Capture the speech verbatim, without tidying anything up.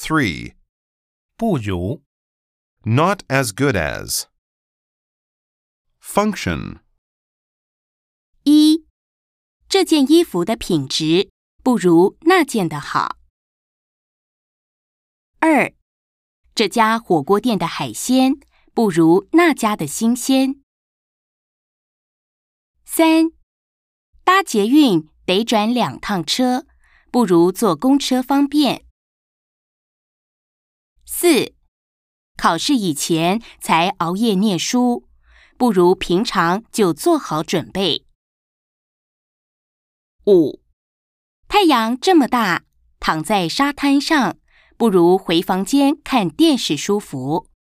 three. 不如 Not as good as. Function. 一、这件衣服的品质不如那件的好。二、这家火锅店的海鲜不如那家的新鲜。三、搭捷运得转两趟车，不如坐公车方便。四、考试以前才熬夜念书，不如平常就做好准备。五、太阳这么大，躺在沙滩上，不如回房间看电视舒服。